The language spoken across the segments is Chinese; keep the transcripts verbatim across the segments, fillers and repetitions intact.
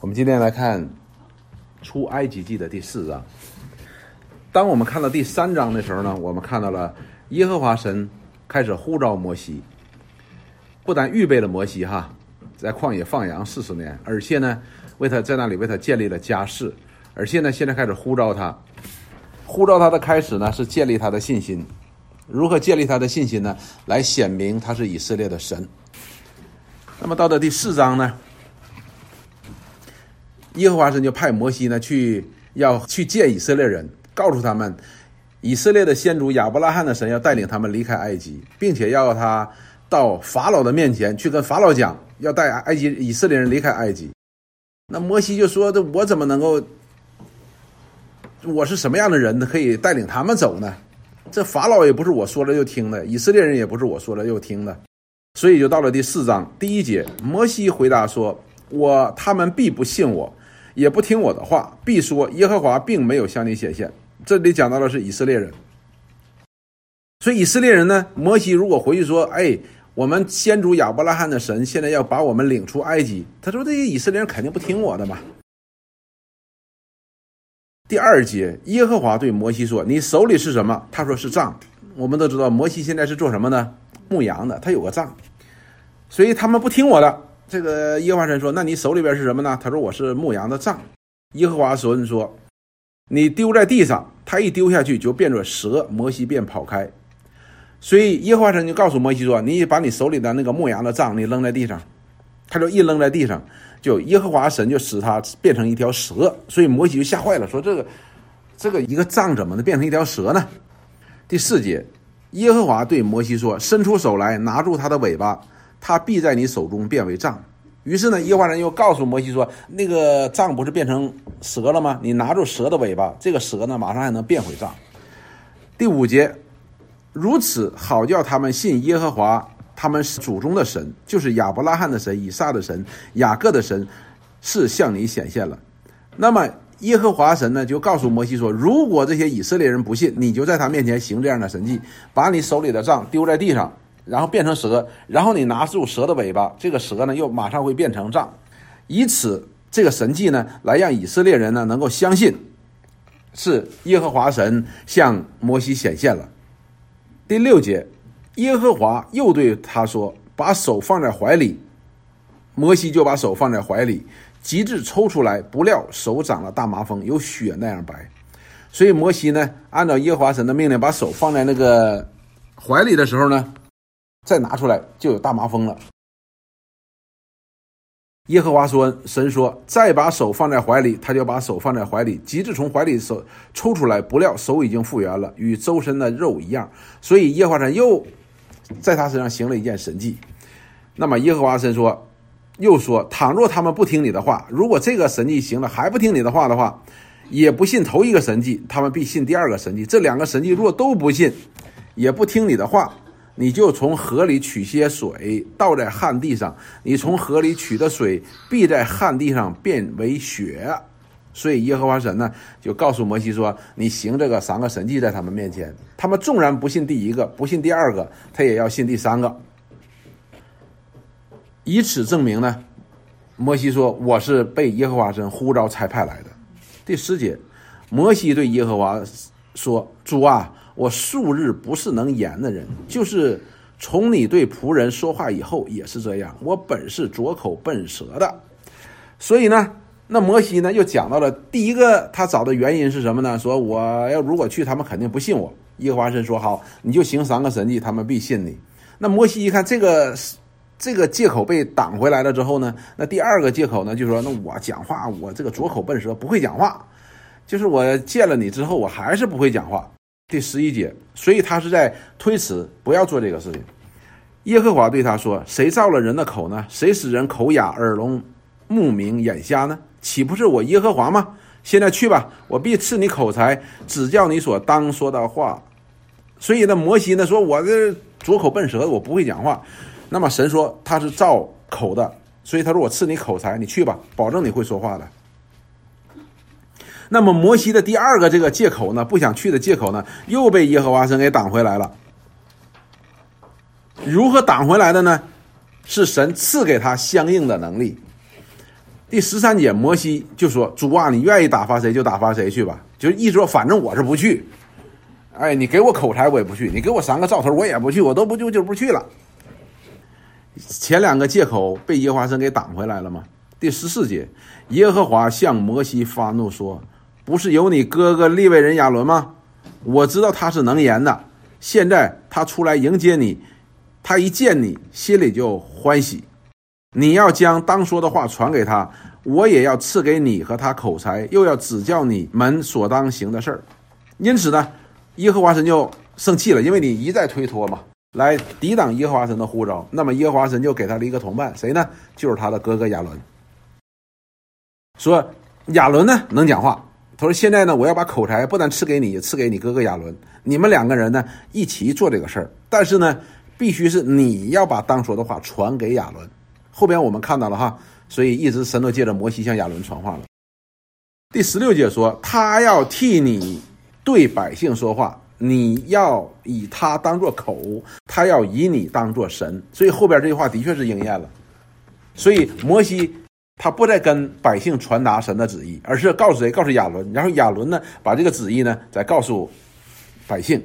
我们今天来看出埃及记的第四章。当我们看到第三章的时候呢，我们看到了耶和华神开始呼召摩西，不但预备了摩西哈，在旷野放羊四十年，而且呢，为他在那里为他建立了家室，而且呢，现在开始呼召他。呼召他的开始呢，是建立他的信心。如何建立他的信心呢？来显明他是以色列的神。那么到了第四章呢，耶和华神就派摩西呢去要去见以色列人，告诉他们以色列的先祖亚伯拉罕的神要带领他们离开埃及，并且要他到法老的面前去跟法老讲，要带埃及以色列人离开埃及。那摩西就说，这我怎么能够，我是什么样的人可以带领他们走呢？这法老也不是我说了就听的，以色列人也不是我说了就听的。所以就到了第四章第一节，摩西回答说，我他们必不信我，也不听我的话，必说耶和华并没有向你显现。这里讲到的是以色列人。所以以色列人呢，摩西如果回去说，哎，我们先祖亚伯拉罕的神现在要把我们领出埃及，他说这些以色列人肯定不听我的嘛。第二节，耶和华对摩西说，你手里是什么？他说是杖。我们都知道摩西现在是做什么呢？牧羊的，他有个杖，所以他们不听我的。这个耶和华神说，那你手里边是什么呢？他说我是牧羊的杖。耶和华神说，你丢在地上，他一丢下去就变作蛇，摩西便跑开。所以耶和华神就告诉摩西说，你把你手里的那个牧羊的杖你扔在地上，他就一扔在地上，就耶和华神就使他变成一条蛇。所以摩西就吓坏了，说这个这个一个杖怎么能变成一条蛇呢？第四节，耶和华对摩西说，伸出手来拿住他的尾巴，他必在你手中变为杖。于是呢，耶和华神又告诉摩西说，那个杖不是变成蛇了吗？你拿住蛇的尾巴，这个蛇呢马上还能变回杖。第五节，如此好叫他们信耶和华他们祖宗的神，就是亚伯拉罕的神、以撒的神、雅各的神，是向你显现了。那么耶和华神呢就告诉摩西说，如果这些以色列人不信，你就在他面前行这样的神迹，把你手里的杖丢在地上，然后变成蛇，然后你拿住蛇的尾巴，这个蛇呢又马上会变成杖，以此这个神迹呢来让以色列人呢能够相信是耶和华神向摩西显现了。第六节，耶和华又对他说，把手放在怀里，摩西就把手放在怀里，极致抽出来，不料手长了大麻风，有血那样白。所以摩西呢按照耶和华神的命令，把手放在那个怀里的时候呢，再拿出来就有大麻风了。耶和华说，神说，再把手放在怀里，他就把手放在怀里，极致从怀里手抽出来，不料手已经复原了，与周身的肉一样。所以耶和华神又在他身上行了一件神迹。那么耶和华神说，又说，倘若他们不听你的话，如果这个神迹行了还不听你的话的话，也不信头一个神迹，他们必信第二个神迹。这两个神迹若都不信，也不听你的话，你就从河里取些水倒在旱地上，你从河里取的水必在旱地上变为血。所以耶和华神呢就告诉摩西说，你行这个三个神迹在他们面前，他们纵然不信第一个，不信第二个，他也要信第三个。以此证明呢，摩西说，我是被耶和华神呼召差派来的。第十节，摩西对耶和华说，主啊，我数日不是能言的人，就是从你对仆人说话以后也是这样，我本是拙口笨舌的。所以呢，那摩西呢又讲到了第一个他找的原因是什么呢？说我要如果去，他们肯定不信我。耶和华神说，好，你就行三个神迹，他们必信你。那摩西一看这个这个借口被挡回来了之后呢，那第二个借口呢，就是说，那我讲话我这个拙口笨舌，不会讲话，就是我见了你之后我还是不会讲话。第十一节，所以他是在推辞，不要做这个事情。耶和华对他说，谁造了人的口呢？谁使人口哑耳聋目明眼瞎呢？岂不是我耶和华吗？现在去吧，我必赐你口才，指教你所当说的话。所以呢，摩西呢说，我这拙口笨舌，我不会讲话。那么神说他是造口的，所以他说我赐你口才，你去吧，保证你会说话的。那么摩西的第二个这个借口呢，不想去的借口呢，又被耶和华神给挡回来了。如何挡回来的呢？是神赐给他相应的能力。 第十三节，摩西就说：主啊，你愿意打发谁就打发谁去吧，就是意思说反正我是不去，哎，你给我口才我也不去，你给我三个兆头我也不去，我都不就就不去了。前两个借口被耶和华神给挡回来了吗？第十四节，耶和华向摩西发怒说：不是有你哥哥利未人亚伦吗？我知道他是能言的，现在他出来迎接你，他一见你心里就欢喜，你要将当说的话传给他，我也要赐给你和他口才，又要指教你们所当行的事儿。因此呢，耶和华神就生气了，因为你一再推脱嘛，来抵挡耶和华神的呼召。那么耶和华神就给他了一个同伴，谁呢？就是他的哥哥亚伦。说亚伦呢能讲话，他说现在呢我要把口才不但赐给你，也赐给你哥哥亚伦，你们两个人呢一起做这个事儿，但是呢必须是你要把当说的话传给亚伦。后边我们看到了哈，所以一直神都借着摩西向亚伦传话了。第十六节说，他要替你对百姓说话，你要以他当作口，他要以你当作神。所以后边这句话的确是应验了。所以摩西他不再跟百姓传达神的旨意，而是告诉谁？告诉亚伦，然后亚伦呢把这个旨意呢再告诉百姓。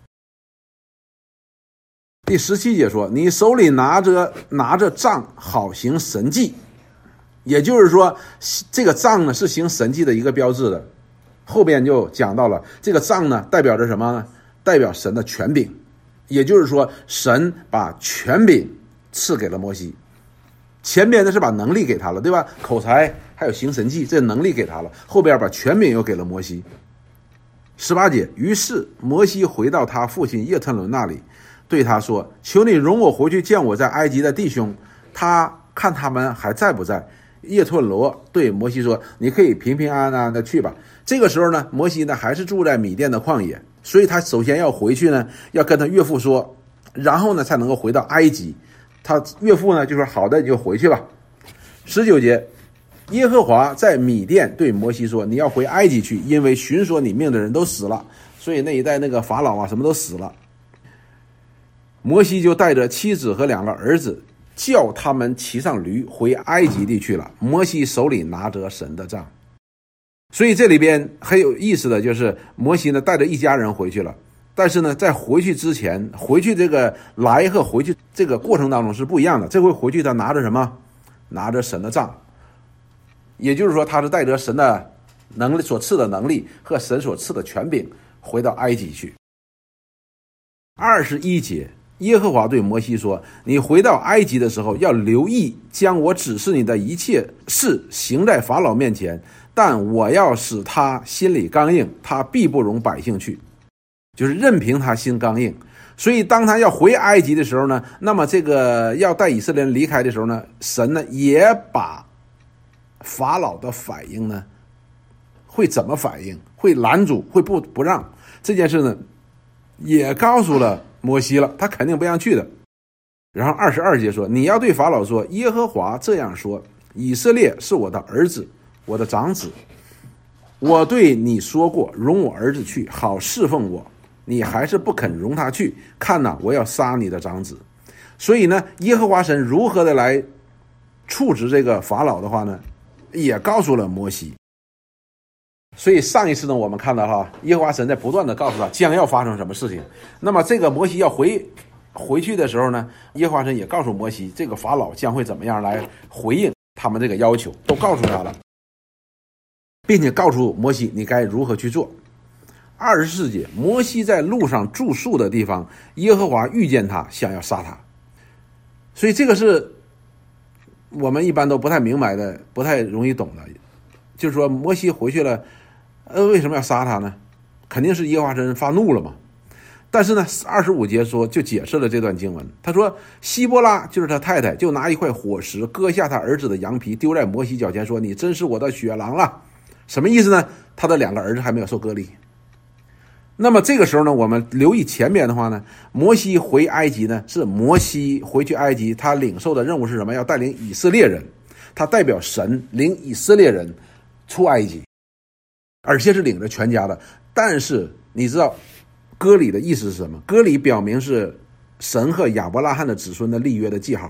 第十七节说，你手里拿着拿着杖，好行神迹。也就是说，这个杖呢是行神迹的一个标志的。后边就讲到了，这个杖呢代表着什么呢？代表神的权柄。也就是说，神把权柄赐给了摩西。前边呢是把能力给他了，对吧？口才还有行神迹，这能力给他了。后边把权柄又给了摩西。十八节，于是摩西回到他父亲叶特伦那里，对他说：求你容我回去见我在埃及的弟兄，他看他们还在不在。叶特罗对摩西说：你可以平平安安的去吧。这个时候呢，摩西呢还是住在米甸的旷野，所以他首先要回去呢，要跟他岳父说，然后呢才能够回到埃及。他岳父呢就说：好的，你就回去吧。十九节，耶和华在米甸对摩西说：你要回埃及去，因为寻索你命的人都死了，所以那一带那个法老啊什么都死了。摩西就带着妻子和两个儿子，叫他们骑上驴回埃及地去了。摩西手里拿着神的杖。所以这里边很有意思的就是摩西呢带着一家人回去了，但是呢在回去之前，回去这个来和回去这个过程当中是不一样的。这回回去他拿着什么？拿着神的杖。也就是说他是带着神的能力所赐的能力和神所赐的权柄回到埃及去。二十一节，耶和华对摩西说：你回到埃及的时候，要留意将我指示你的一切事行在法老面前，但我要使他心里刚硬，他必不容百姓去。就是任凭他心刚硬。所以当他要回埃及的时候呢，那么这个要带以色列人离开的时候呢，神呢也把法老的反应呢会怎么反应，会拦阻，会不不让这件事呢也告诉了摩西了，他肯定不让去的。然后二十二节说，你要对法老说，耶和华这样说，以色列是我的儿子，我的长子，我对你说过，容我儿子去，好侍奉我，你还是不肯容他去，看哪，我要杀你的长子。所以呢，耶和华神如何的来处置这个法老的话呢，也告诉了摩西。所以上一次呢，我们看到哈，耶和华神在不断的告诉他将要发生什么事情。那么这个摩西要回回去的时候呢，耶和华神也告诉摩西，这个法老将会怎么样来回应他们这个要求，都告诉他了，并且告诉摩西你该如何去做。二十四节，摩西在路上住宿的地方，耶和华遇见他，想要杀他。所以这个是我们一般都不太明白的，不太容易懂的。就是说摩西回去了，呃，为什么要杀他呢？肯定是耶和华神发怒了嘛。但是呢，二十五节说就解释了这段经文。他说希波拉就是他太太，就拿一块火石割下他儿子的羊皮，丢在摩西脚前，说你真是我的血狼了。什么意思呢？他的两个儿子还没有受割礼。那么这个时候呢，我们留意前面的话呢，摩西回埃及呢，是摩西回去埃及，他领受的任务是什么？要带领以色列人，他代表神领以色列人出埃及，而且是领着全家的。但是你知道割礼的意思是什么？割礼表明是神和亚伯拉罕的子孙的立约的记号，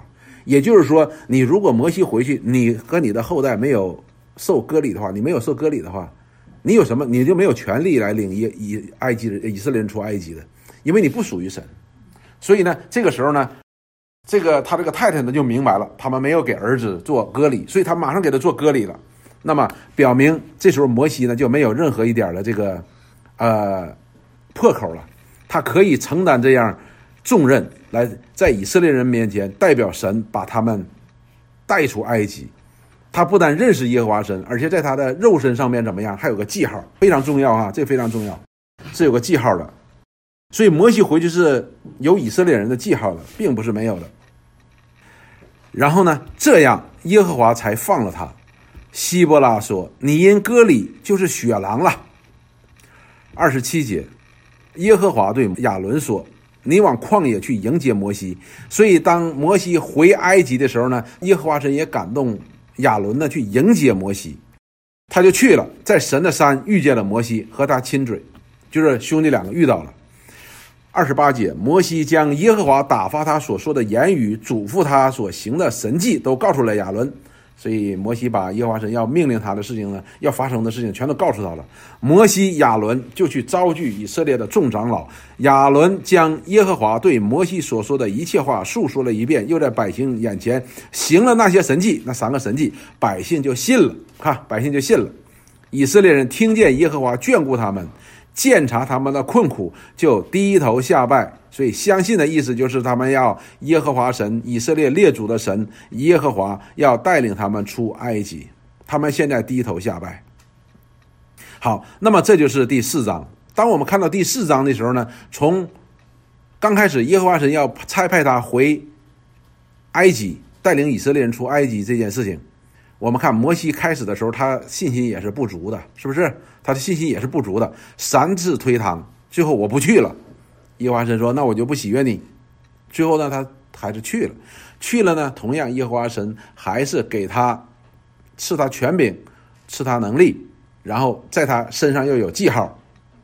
也就是说，你如果摩西回去，你和你的后代没有受割礼的话，你没有受割礼的话，你有什么？你就没有权利来领以以埃及以色列人出埃及的，因为你不属于神。所以呢，这个时候呢，这个他这个太太呢就明白了，他们没有给儿子做割礼，所以他马上给他做割礼了。那么表明这时候摩西呢就没有任何一点的这个呃破口了，他可以承担这样重任，来在以色列人面前代表神把他们带出埃及。他不但认识耶和华神，而且在他的肉身上面怎么样，还有个记号，非常重要啊，这非常重要，是有个记号的。所以摩西回去是有以色列人的记号的，并不是没有的。然后呢，这样耶和华才放了他。希伯拉说：“你因割礼就是血狼了。”二十七节，耶和华对亚伦说：“你往旷野去迎接摩西。”所以当摩西回埃及的时候呢，耶和华神也感动亚伦呢去迎接摩西，他就去了，在神的山遇见了摩西，和他亲嘴，就是兄弟两个遇到了。二十八节，摩西将耶和华打发他所说的言语，嘱咐他所行的神迹都告诉了亚伦。所以摩西把耶和华神要命令他的事情呢，要发生的事情全都告诉他了。摩西亚伦就去招聚以色列的众长老，亚伦将耶和华对摩西所说的一切话述说了一遍，又在百姓眼前行了那些神迹，那三个神迹，百姓就信了。看，百姓就信了。以色列人听见耶和华眷顾他们，鉴察他们的困苦，就低头下拜。所以相信的意思就是他们要耶和华神，以色列列祖的神耶和华要带领他们出埃及，他们现在低头下拜。好，那么这就是第四章。当我们看到第四章的时候呢，从刚开始耶和华神要差派他回埃及，带领以色列人出埃及这件事情，我们看摩西开始的时候他信心也是不足的，是不是？他的信心也是不足的，三次推搪，最后我不去了。耶和华神说：“那我就不喜悦你。”最后呢，他还是去了。去了呢，同样耶和华神还是给他赐他权柄，赐他能力，然后在他身上又有记号，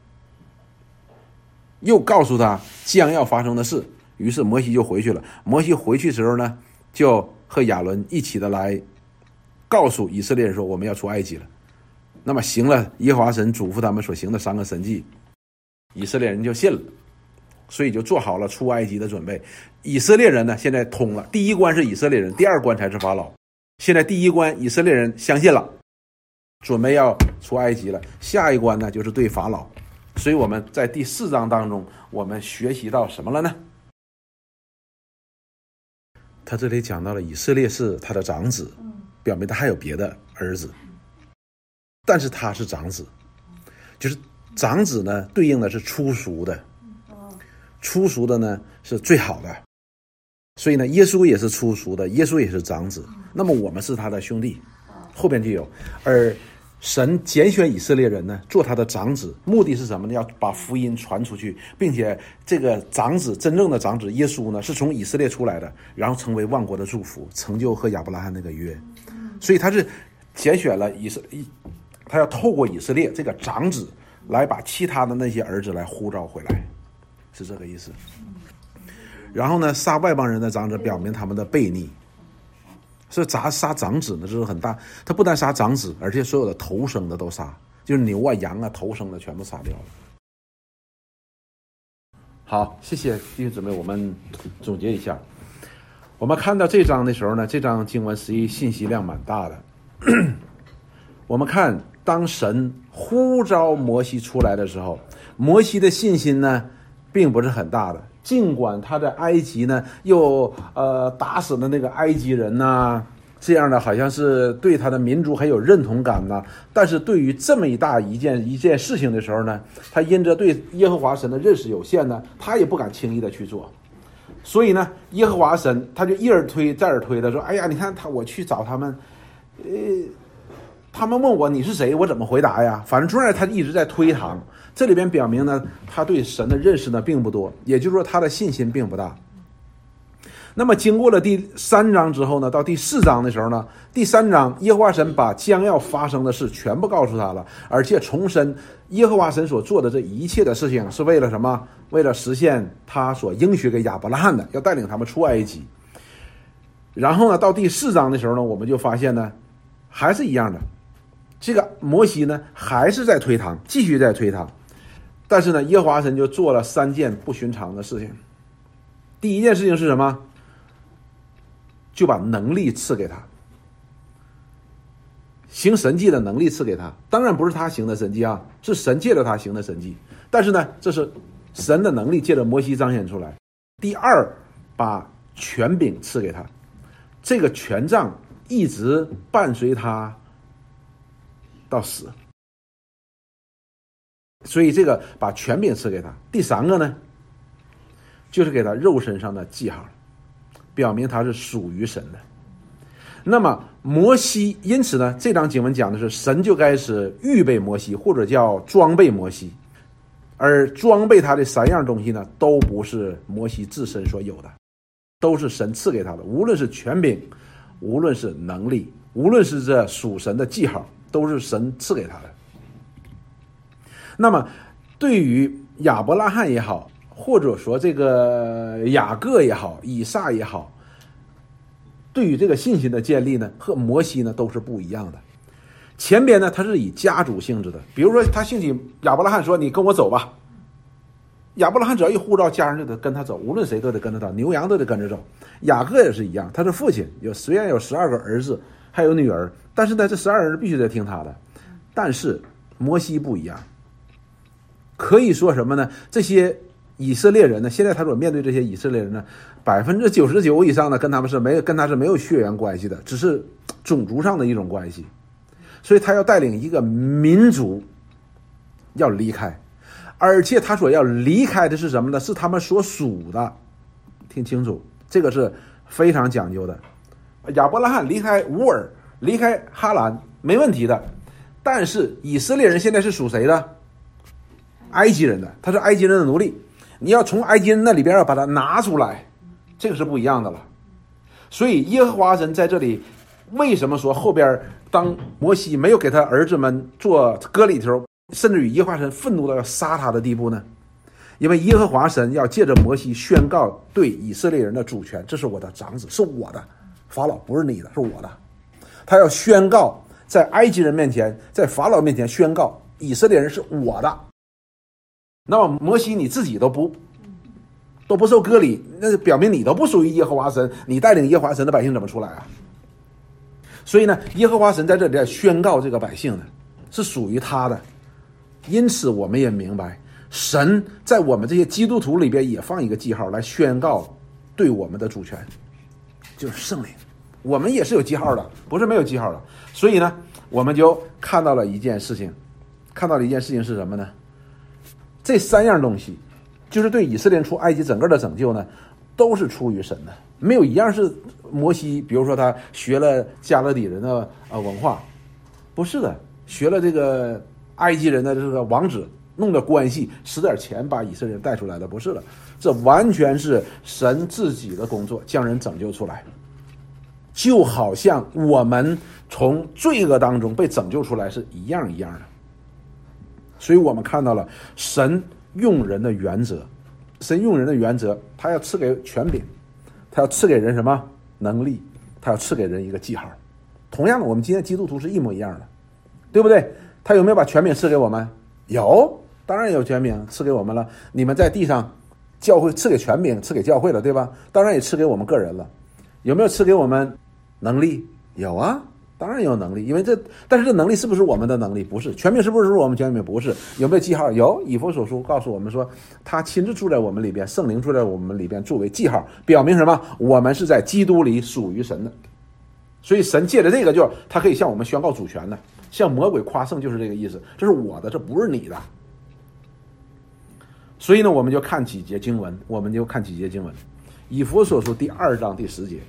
又告诉他将要发生的事。于是摩西就回去了。摩西回去的时候呢，就和亚伦一起的来告诉以色列人说：“我们要出埃及了。”那么行了耶和华神嘱咐他们所行的三个神迹，以色列人就信了。所以就做好了出埃及的准备。以色列人呢，现在通了，第一关是以色列人，第二关才是法老。现在第一关以色列人相信了，准备要出埃及了，下一关呢就是对法老。所以我们在第四章当中，我们学习到什么了呢？他这里讲到了以色列是他的长子，表明他还有别的儿子，但是他是长子，就是长子呢对应的是初熟的，初熟的呢是最好的，所以呢耶稣也是初熟的，耶稣也是长子，那么我们是他的兄弟，后边就有。而神拣选以色列人呢做他的长子，目的是什么呢？要把福音传出去，并且这个长子，真正的长子耶稣呢是从以色列出来的，然后成为万国的祝福，成就和亚伯拉罕那个约。所以他是拣选了以色列，他要透过以色列这个长子来把其他的那些儿子来呼召回来，是这个意思。然后呢，杀外邦人的长子，表明他们的悖逆。所以杀杀长子呢，这是很大。他不但杀长子，而且所有的头生的都杀，就是牛啊、羊啊，头生的全部杀掉了。好，谢谢弟兄姊妹，我们总结一下。我们看到这章的时候呢，这章经文实际信息量蛮大的。我们看，当神呼召摩西出来的时候，摩西的信心呢，并不是很大的。尽管他在埃及呢，又呃打死了那个埃及人呐、啊，这样的好像是对他的民族很有认同感呐、啊。但是对于这么一大一件一件事情的时候呢，他因着对耶和华神的认识有限呢，他也不敢轻易的去做。所以呢，耶和华神他就一而推再而推的说：“哎呀，你看他，我去找他们，呃，他们问我你是谁，我怎么回答呀？反正突然他一直在推搪。”这里边表明呢，他对神的认识呢并不多，也就是说他的信心并不大。那么经过了第三章之后呢，到第四章的时候呢，第三章耶和华神把将要发生的事全部告诉他了，而且重申耶和华神所做的这一切的事情是为了什么？为了实现他所应许给亚伯拉罕的，要带领他们出埃及。 然后呢，到第四章的时候呢，我们就发现呢，还是一样的，这个摩西呢还是在推搪，继续在推搪。但是呢，耶和华神就做了三件不寻常的事情。第一件事情是什么？就把能力赐给他，行神迹的能力赐给他。当然不是他行的神迹啊，是神借着他行的神迹。但是呢，这是神的能力借着摩西彰显出来。第二，把权柄赐给他，这个权杖一直伴随他到死。所以这个把权柄赐给他。第三个呢，就是给他肉身上的记号，表明他是属于神的。那么摩西，因此呢，这章经文讲的是神就开始预备摩西，或者叫装备摩西。而装备他的三样东西呢，都不是摩西自身所有的，都是神赐给他的。无论是权柄，无论是能力，无论是这属神的记号，都是神赐给他的。那么对于亚伯拉罕也好，或者说这个雅各也好，以撒也好，对于这个信心的建立呢，和摩西呢都是不一样的。前边呢，他是以家族性质的，比如说他兴起亚伯拉罕说：“你跟我走吧。”亚伯拉罕只要一呼召，家人就得跟他走，无论谁都得跟他走，牛羊都得跟着走。雅各也是一样，他是父亲，有虽然有十二个儿子，还有女儿，但是呢，这十二儿子必须得听他的。但是摩西不一样，可以说什么呢？这些以色列人呢，现在他所面对这些以色列人呢，百分之九十九以上的跟他们是没有跟他是没有血缘关系的，只是种族上的一种关系。所以他要带领一个民族要离开，而且他所要离开的是什么呢？是他们所属的。听清楚，这个是非常讲究的。亚伯拉罕离开乌尔，离开哈兰没问题的，但是以色列人现在是属谁的？埃及人的，他是埃及人的奴隶，你要从埃及人那里边要把它拿出来，这个是不一样的了。所以耶和华神在这里为什么说后边当摩西没有给他儿子们做割礼的时候，甚至于耶和华神愤怒到要杀他的地步呢？因为耶和华神要借着摩西宣告对以色列人的主权，这是我的长子，是我的，法老不是你的，是我的。他要宣告在埃及人面前，在法老面前宣告以色列人是我的。那么摩西你自己都不都不受割礼，那表明你都不属于耶和华神，你带领耶和华神的百姓怎么出来啊？所以呢，耶和华神在这里宣告这个百姓呢是属于他的。因此我们也明白，神在我们这些基督徒里边也放一个记号来宣告对我们的主权，就是圣灵。我们也是有记号的，不是没有记号的。所以呢，我们就看到了一件事情，看到了一件事情是什么呢？这三样东西就是对以色列人出埃及整个的拯救呢，都是出于神的，没有一样是摩西比如说他学了加勒底人的呃文化，不是的，学了这个埃及人的这个王子弄点关系使点钱把以色列人带出来的，不是的，这完全是神自己的工作，将人拯救出来。就好像我们从罪恶当中被拯救出来是一样一样的。所以我们看到了神用人的原则，神用人的原则，他要赐给权柄，他要赐给人什么能力，他要赐给人一个记号。同样的，我们今天基督徒是一模一样的，对不对？他有没有把权柄赐给我们？有，当然有权柄赐给我们了。你们在地上教会赐给权柄，赐给教会了，对吧？当然也赐给我们个人了。有没有赐给我们能力？有啊，当然有能力，因为这，但是这能力是不是我们的能力？不是。权柄是不是我们权柄？不是。有没有记号？有。以弗所书告诉我们说，他亲自住在我们里边，圣灵住在我们里边，作为记号，表明什么？我们是在基督里属于神的。所以神借着这个，就他可以向我们宣告主权的，向魔鬼夸胜，就是这个意思。这是我的，这不是你的。所以呢，我们就看几节经文，我们就看几节经文。以弗所书第二章第十节。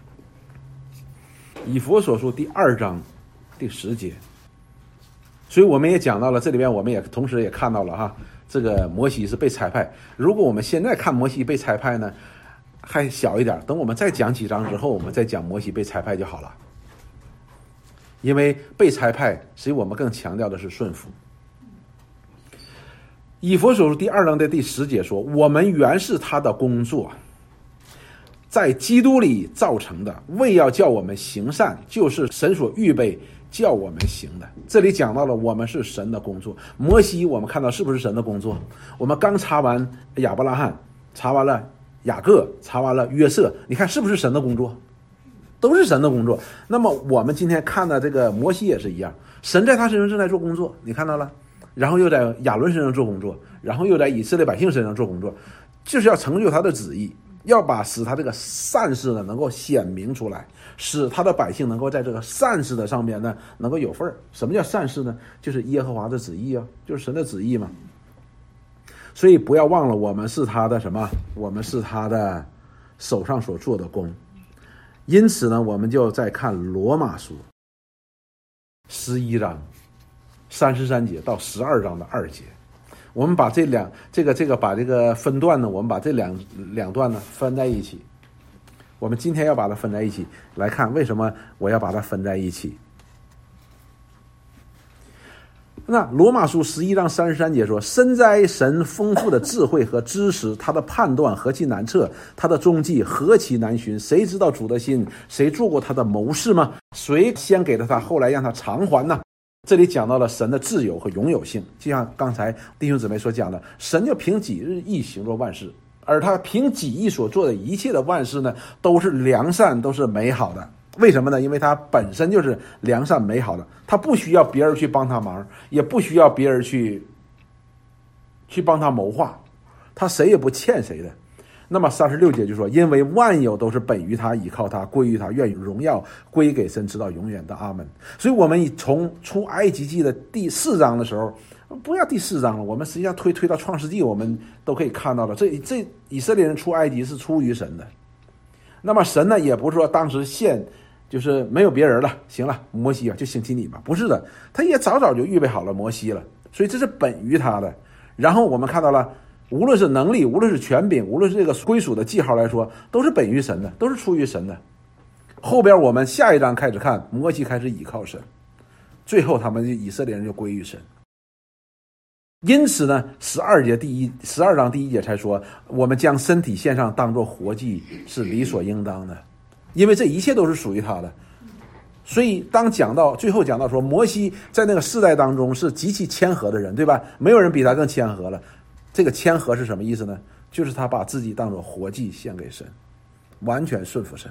以弗所书第二章第十节，所以我们也讲到了，这里边我们也同时也看到了哈，这个摩西是被差派。如果我们现在看摩西被差派呢，还小一点，等我们再讲几章之后，我们再讲摩西被差派就好了。因为被差派，所以我们更强调的是顺服。以弗所书第二章的第十节说：“我们原是他的工作， 在基督里造成的，为要叫我们行善，就是神所预备叫我们行的。这里讲到了我们是神的工作。摩西我们看到是不是神的工作？我们刚查完亚伯拉罕，查完了雅各，查完了约瑟，你看是不是神的工作？都是神的工作。那么我们今天看的这个摩西也是一样，神在他身上正在做工作，你看到了，然后又在亚伦身上做工作，然后又在以色列百姓身上做工作，就是要成就他的旨意，要把使他这个善事呢能够显明出来，使他的百姓能够在这个善事的上面呢能够有份儿。什么叫善事呢？就是耶和华的旨意啊，就是神的旨意嘛。所以不要忘了，我们是他的什么？我们是他的手上所做的工。因此呢，我们就再看罗马书十一章三十三节到十二章的二节。我们把这两这个这个把这个分段呢，我们把这两两段呢分在一起。我们今天要把它分在一起来看，为什么我要把它分在一起？那罗马书十一章三十三节说：深哉神丰富的智慧和知识，他的判断何其难测，他的踪迹何其难寻。谁知道主的心？谁做过他的谋士吗？谁先给了他，后来让他偿还呢？这里讲到了神的自由和永有性，就像刚才弟兄姊妹所讲的，神就凭己日意行作万事，而他凭己意所做的一切的万事呢，都是良善，都是美好的。为什么呢？因为他本身就是良善美好的，他不需要别人去帮他忙，也不需要别人去去帮他谋划，他谁也不欠谁的。那么三十六节就说：因为万有都是本于他，倚靠他，归于他，愿荣耀归给神，直到永远的阿门。所以我们从出埃及记的第四章的时候，不要第四章了，我们实际上推推到创世纪，我们都可以看到了，这这以色列人出埃及是出于神的。那么神呢，也不是说当时现就是没有别人了，行了，摩西啊就兴起你吧，不是的，他也早早就预备好了摩西了，所以这是本于他的。然后我们看到了，无论是能力，无论是权柄，无论是这个归属的记号来说，都是本于神的，都是出于神的。后边我们下一章开始看，摩西开始倚靠神，最后他们以色列人就归于神。因此呢，十二节第一十二章第一节才说，我们将身体献上当作活祭是理所应当的，因为这一切都是属于他的。所以当讲到最后讲到说，摩西在那个世代当中是极其谦和的人，对吧？没有人比他更谦和了。这个谦和是什么意思呢？就是他把自己当作活祭献给神，完全顺服神，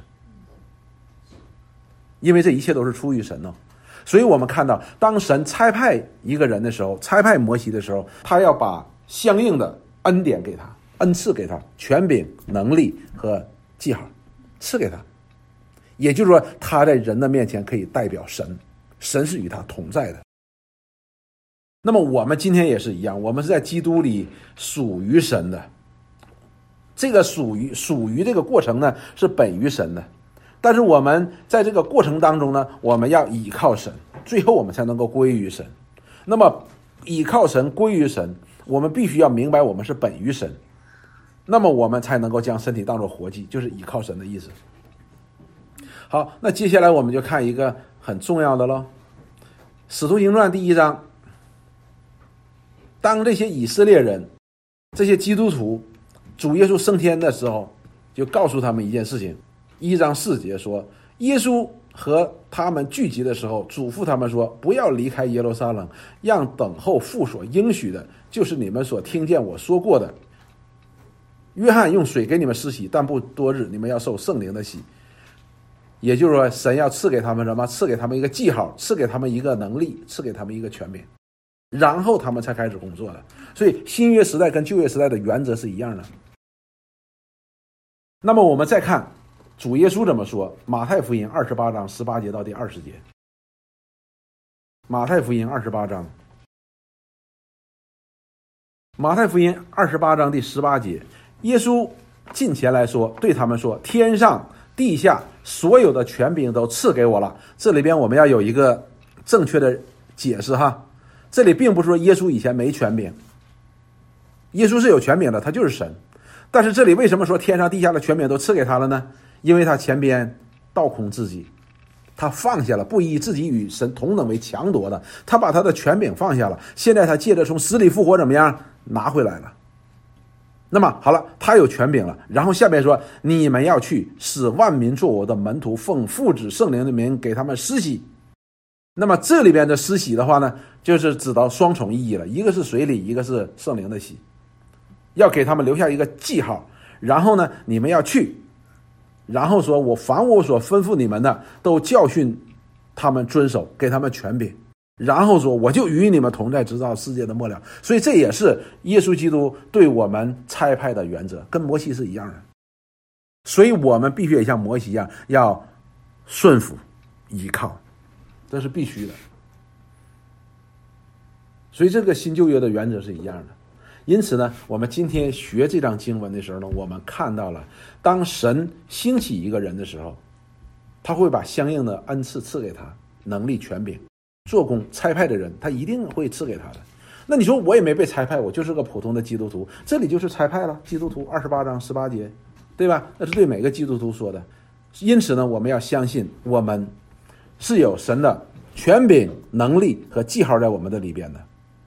因为这一切都是出于神哦。所以我们看到，当神差派一个人的时候，差派摩西的时候，他要把相应的恩典给他，恩赐给他，权柄、能力和记号赐给他。也就是说，他在人的面前可以代表神，神是与他同在的。那么我们今天也是一样，我们是在基督里属于神的。这个属于属于这个过程呢，是本于神的。但是我们在这个过程当中呢，我们要倚靠神，最后我们才能够归于神。那么倚靠神归于神，我们必须要明白我们是本于神，那么我们才能够将身体当作活祭，就是倚靠神的意思。好，那接下来我们就看一个很重要的咯，使徒行传第一章。当这些以色列人，这些基督徒，主耶稣升天的时候，就告诉他们一件事情。一章四节说，耶稣和他们聚集的时候，嘱咐他们说，不要离开耶路撒冷，让等候父所应许的，就是你们所听见我说过的。约翰用水给你们施洗，但不多日，你们要受圣灵的洗。也就是说，神要赐给他们什么？赐给他们一个记号，赐给他们一个能力，赐给他们一个权柄，然后他们才开始工作的。所以新约时代跟旧约时代的原则是一样的。那么我们再看主耶稣怎么说，马太福音二十八章十八节到第二十节。马太福音二十八章马太福音二十八章第十八节，耶稣近前来说，对他们说，天上地下所有的权柄都赐给我了。这里边我们要有一个正确的解释哈，这里并不是说耶稣以前没权柄，耶稣是有权柄的，他就是神。但是这里为什么说天上地下的权柄都赐给他了呢？因为他前边倒空自己，他放下了，不以自己与神同等为强夺的，他把他的权柄放下了，现在他借着从死里复活怎么样拿回来了。 那么好了，他有权柄了，然后下面说，你们要去，使万民做我的门徒，奉父子圣灵的名给他们施洗。那么这里边的施洗的话呢，就是指到双重意义了，一个是水礼，一个是圣灵的洗，要给他们留下一个记号。然后呢，你们要去，然后说我凡我所吩咐你们的，都教训他们遵守，给他们权柄。然后说我就与你们同在，直到世界的末了。所以这也是耶稣基督对我们差派的原则，跟摩西是一样的。所以我们必须也像摩西一样，要顺服依靠，这是必须的。所以这个新旧约的原则是一样的。因此呢，我们今天学这章经文的时候呢，我们看到了当神兴起一个人的时候，他会把相应的恩赐赐给他，能力权柄，做工差派的人他一定会赐给他的。那你说我也没被差派，我就是个普通的基督徒，这里就是差派了，基督徒二十八章十八节，对吧？那是对每个基督徒说的。因此呢，我们要相信我们是有神的权柄、能力和记号在我们的里边的。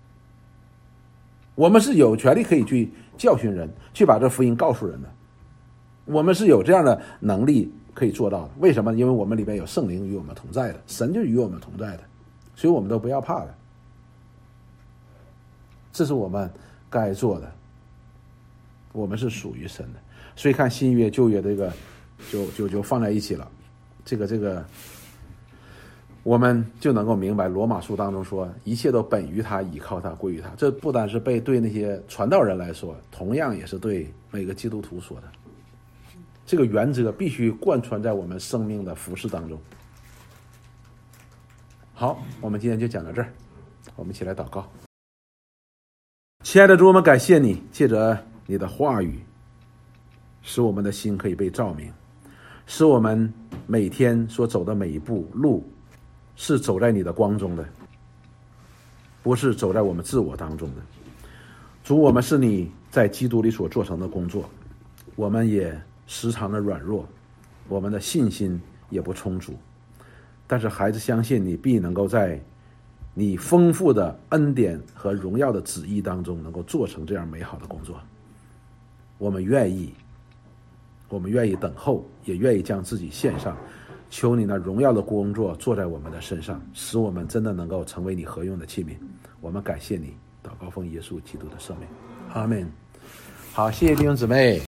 我们是有权利可以去教训人，去把这福音告诉人的。我们是有这样的能力可以做到的。为什么？因为我们里边有圣灵与我们同在的，神就与我们同在的，所以我们都不要怕的。这是我们该做的，我们是属于神的。所以看新约旧约这个就就就放在一起了，这个这个我们就能够明白罗马书当中说一切都本于他，倚靠他，归于他。这不单是被对那些传道人来说，同样也是对每个基督徒说的。这个原则必须贯穿在我们生命的服事当中。好，我们今天就讲到这儿，我们一起来祷告。亲爱的主，我们感谢你，借着你的话语使我们的心可以被照明，使我们每天所走的每一步路是走在你的光中的，不是走在我们自我当中的。主，我们是你在基督里所做成的工作，我们也时常的软弱，我们的信心也不充足，但是孩子相信你必能够在你丰富的恩典和荣耀的旨意当中能够做成这样美好的工作。我们愿意我们愿意等候，也愿意将自己献上，求你那荣耀的工作做在我们的身上，使我们真的能够成为你合用的器皿。我们感谢你，祷告奉耶稣基督的圣名，阿们。好，谢谢弟兄姊妹。